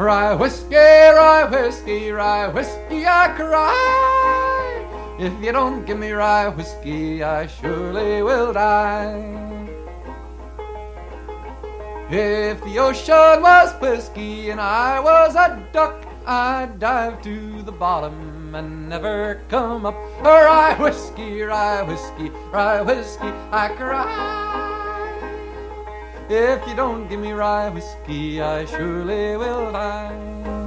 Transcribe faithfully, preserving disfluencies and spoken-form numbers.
Rye whiskey, rye whiskey, rye whiskey, I cry. If you don't give me rye whiskey, I surely will die. If the ocean was whiskey and I was a duck, I'd dive to the bottom and never come up. Rye whiskey, rye whiskey, rye whiskey, I cry. If you don't give me rye whiskey, I surely will die.